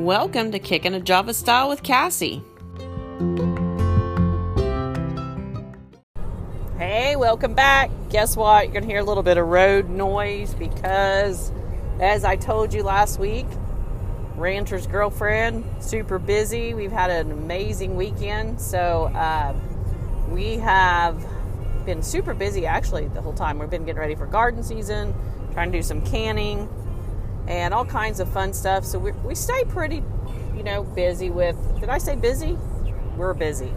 Welcome to Kicking a Java Style with Cassie. Hey, welcome back. Guess what? You're going to hear a little bit of road noise because, as I told you last week, Rancher's girlfriend, super busy. We've had an amazing weekend, so we have been super busy actually the whole time. We've been getting ready for garden season, trying to do some canning and all kinds of fun stuff. So we stay pretty, busy with, did I say busy? We're busy.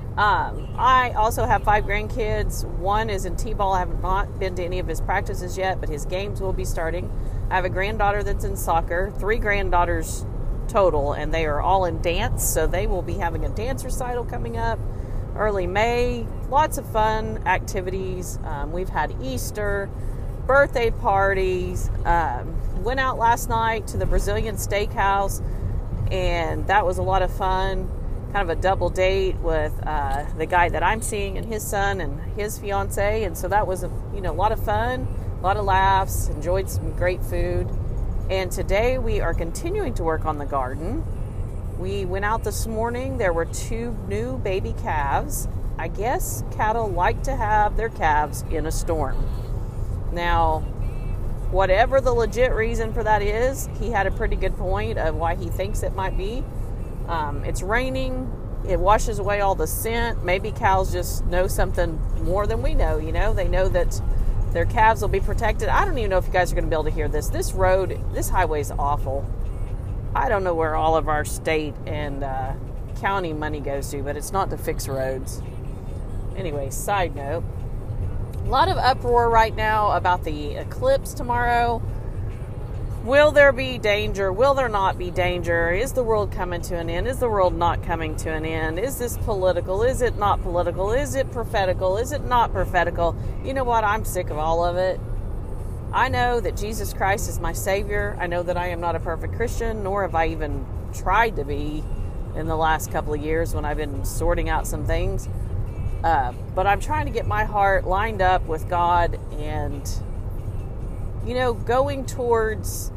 I also have 5 grandkids. One is in T-ball. I have not been to any of his practices yet, but his games will be starting. I have a granddaughter that's in soccer, 3 granddaughters total, and they are all in dance, so they will be having a dance recital coming up early May. Lots of fun activities. We've had Easter, birthday parties, went out last night to the Brazilian steakhouse, and that was a lot of fun. Kind of a double date with the guy that I'm seeing and his son and his fiance, and so that was a lot of fun, a lot of laughs, enjoyed some great food. And today we are continuing to work on the garden. We went out this morning. There were 2 new baby calves. I guess cattle like to have their calves in a storm. Now, whatever the legit reason for that is, he had a pretty good point of why he thinks it might be. It's raining. It washes away all the scent. Maybe cows just know something more than we know. They know that their calves will be protected. I don't even know if you guys are going to be able to hear this. This highway is awful. I don't know where all of our state and county money goes to, but it's not to fix roads. Anyway, side note. A lot of uproar right now about the eclipse tomorrow. Will there be danger? Will there not be danger? Is the world coming to an end? Is the world not coming to an end? Is this political? Is it not political? Is it prophetical? Is it not prophetical? You know what? I'm sick of all of it. I know that Jesus Christ is my Savior. I know that I am not a perfect Christian, nor have I even tried to be in the last couple of years when I've been sorting out some things. But I'm trying to get my heart lined up with God and, going towards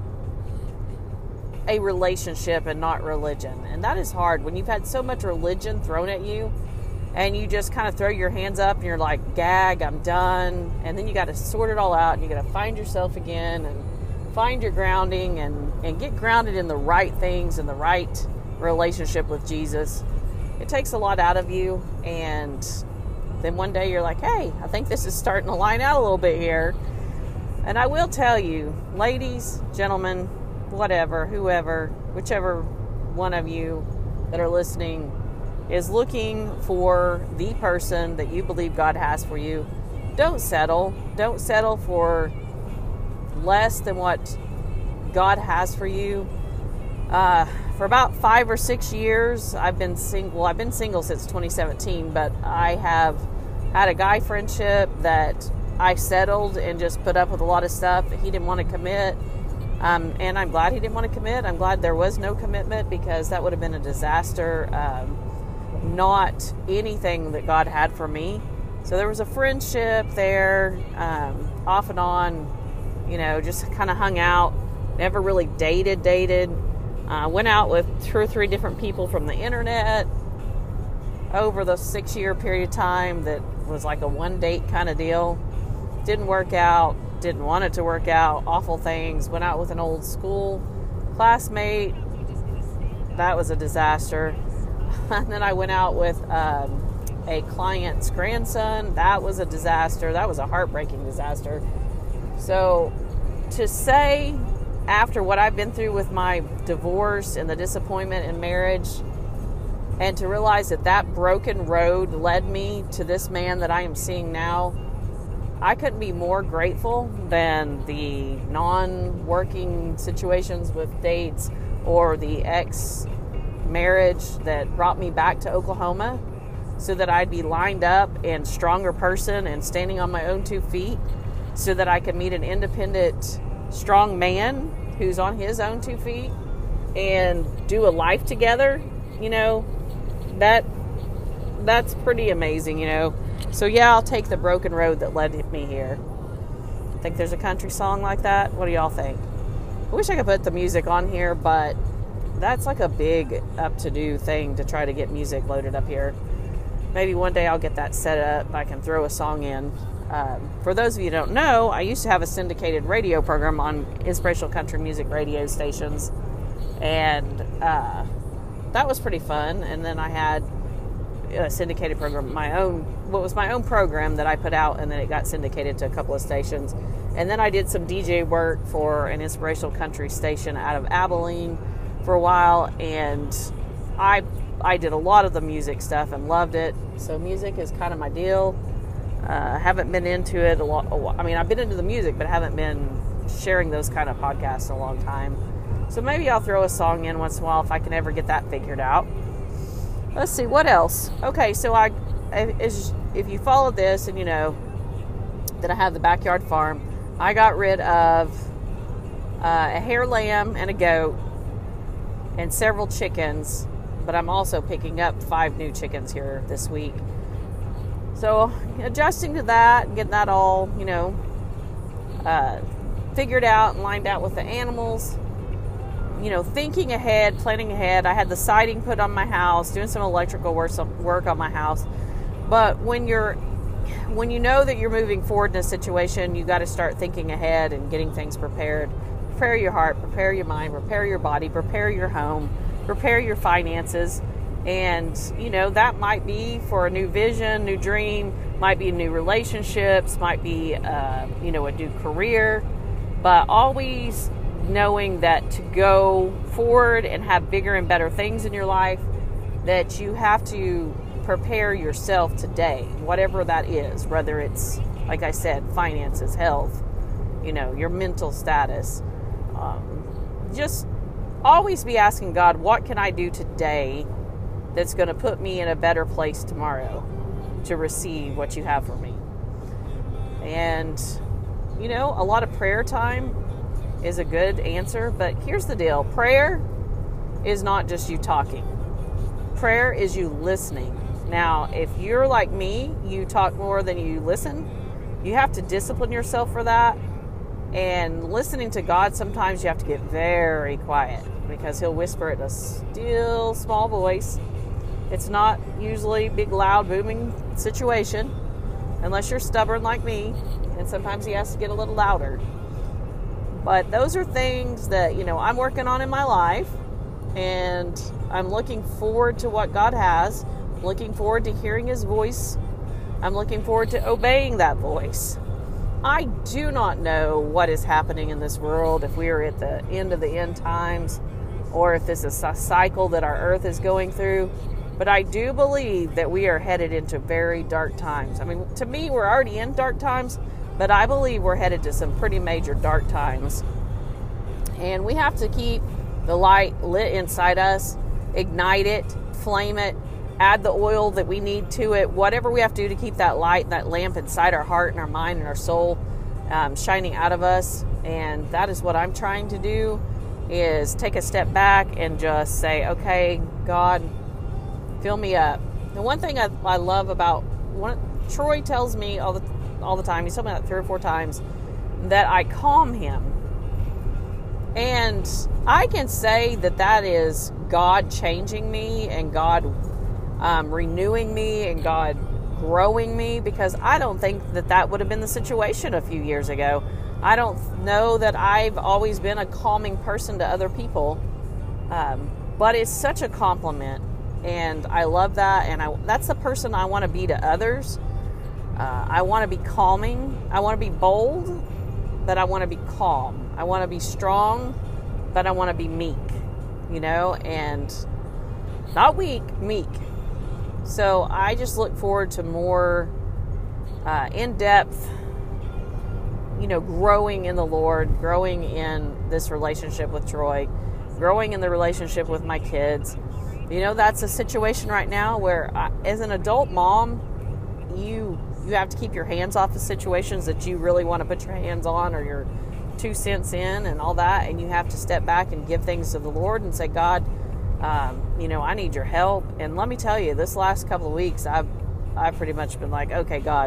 a relationship and not religion. And that is hard when you've had so much religion thrown at you and you just kind of throw your hands up and you're like, gag, I'm done. And then you got to sort it all out and you got to find yourself again and find your grounding and get grounded in the right things and the right relationship with Jesus. It takes a lot out of you, and then one day you're like, hey, I think this is starting to line out a little bit here. And I will tell you, ladies, gentlemen, whatever, whoever, whichever one of you that are listening is looking for the person that you believe God has for you, don't settle. Don't settle for less than what God has for you. For about 5 or 6 years, I've been single. I've been single since 2017, but I have had a guy friendship that I settled and just put up with a lot of stuff that he didn't want to commit. And I'm glad he didn't want to commit. I'm glad there was no commitment because that would have been a disaster. Not anything that God had for me. So there was a friendship there, off and on, just kind of hung out, never really dated. Went out with 2 or 3 different people from the internet over the 6-year period of time that was like a 1-date kind of deal. Didn't work out. Didn't want it to work out. Awful things. Went out with an old school classmate. That was a disaster. And then I went out with a client's grandson. That was a disaster. That was a heartbreaking disaster. So to say, after what I've been through with my divorce and the disappointment in marriage, and to realize that broken road led me to this man that I am seeing now, I couldn't be more grateful than the non-working situations with dates or the ex-marriage that brought me back to Oklahoma so that I'd be lined up and stronger person and standing on my own 2 feet so that I could meet an independent, strong man who's on his own 2 feet and do a life together. That's pretty amazing, So yeah, I'll take the broken road that led me here. I think there's a country song like that. What do y'all think? I wish I could put the music on here, but that's like a big up-to-do thing to try to get music loaded up here. Maybe one day I'll get that set up. I can throw a song in. For those of you who don't know, I used to have a syndicated radio program on inspirational country music radio stations, and that was pretty fun. And then I had a syndicated program, my own program that I put out, and then it got syndicated to a couple of stations. And then I did some DJ work for an inspirational country station out of Abilene for a while, and I did a lot of the music stuff and loved it. So music is kind of my deal. Haven't been into it a lot. I mean, I've been into the music, but haven't been sharing those kind of podcasts in a long time. So maybe I'll throw a song in once in a while if I can ever get that figured out. Let's see, what else? Okay, so if you follow this and you know that I have the backyard farm, I got rid of a hare lamb and a goat and several chickens, but I'm also picking up 5 new chickens here this week. So adjusting to that, getting that all, figured out and lined out with the animals, thinking ahead, planning ahead. I had the siding put on my house, doing some electrical work on my house. But when you know that you're moving forward in a situation, you got to start thinking ahead and getting things prepared. Prepare your heart, prepare your mind, prepare your body, prepare your home, prepare your finances. And, that might be for a new vision, new dream, might be new relationships, might be, a new career. But always knowing that to go forward and have bigger and better things in your life, that you have to prepare yourself today, whatever that is, whether it's, like I said, finances, health, your mental status. Just always be asking God, what can I do today that's going to put me in a better place tomorrow to receive what you have for me? And, a lot of prayer time is a good answer, but here's the deal. Prayer is not just you talking. Prayer is you listening. Now, if you're like me, you talk more than you listen. You have to discipline yourself for that. And listening to God, sometimes you have to get very quiet because He'll whisper in a still, small voice. It's not usually big, loud, booming situation unless you're stubborn like me. And sometimes He has to get a little louder. But those are things that, I'm working on in my life. And I'm looking forward to what God has. Looking forward to hearing His voice. I'm looking forward to obeying that voice. I do not know what is happening in this world, if we are at the end of the end times, or if this is a cycle that our earth is going through. But I do believe that we are headed into very dark times. I mean, to me, we're already in dark times, but I believe we're headed to some pretty major dark times. And we have to keep the light lit inside us, ignite it, flame it, add the oil that we need to it, whatever we have to do to keep that light, that lamp inside our heart and our mind and our soul shining out of us. And that is what I'm trying to do, is take a step back and just say, okay, God, fill me up. The one thing I love about Troy tells me all the time, he's told me that 3 or 4 times, that I calm him. And I can say that is God changing me and God renewing me and God growing me, because I don't think that would have been the situation a few years ago. I don't know that I've always been a calming person to other people, but it's such a compliment, and I love that, and that's the person I want to be to others. I want to be calming. I want to be bold, but I want to be calm. I want to be strong, but I want to be meek, and not weak, meek. So I just look forward to more in-depth, growing in the Lord, growing in this relationship with Troy, growing in the relationship with my kids. That's a situation right now where as an adult mom, you have to keep your hands off of situations that you really want to put your hands on, or your 2 cents in and all that. And you have to step back and give things to the Lord and say, God, I need your help. And let me tell you, this last couple of weeks, I've pretty much been like, okay, God,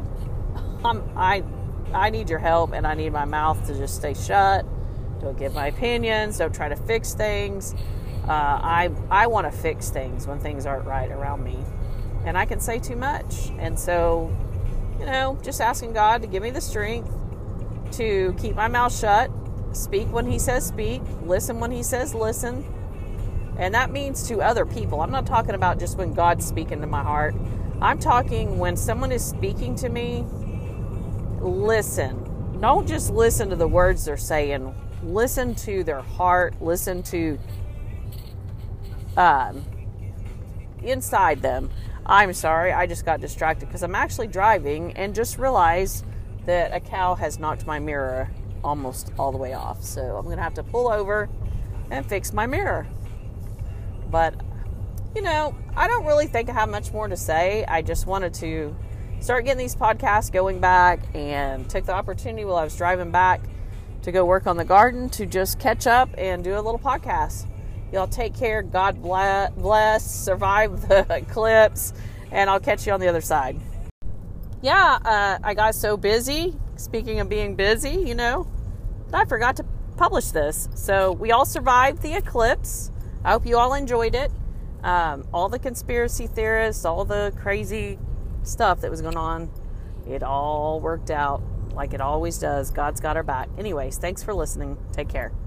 I need your help, and I need my mouth to just stay shut. Don't give my opinions. Don't try to fix things. I want to fix things when things aren't right around me. And I can say too much. And so, just asking God to give me the strength to keep my mouth shut, speak when He says speak, listen when He says listen. And that means to other people. I'm not talking about just when God's speaking to my heart. I'm talking when someone is speaking to me, listen. Don't just listen to the words they're saying. Listen to their heart. Listen to inside them. I'm sorry, I just got distracted because I'm actually driving and just realized that a cow has knocked my mirror almost all the way off. So I'm going to have to pull over and fix my mirror. But, I don't really think I have much more to say. I just wanted to start getting these podcasts going back and took the opportunity while I was driving back to go work on the garden to just catch up and do a little podcast. Y'all take care. God bless. Survive the eclipse. And I'll catch you on the other side. Yeah, I got so busy. Speaking of being busy, I forgot to publish this. So we all survived the eclipse. I hope you all enjoyed it. All the conspiracy theorists, all the crazy stuff that was going on, it all worked out like it always does. God's got our back. Anyways, thanks for listening. Take care.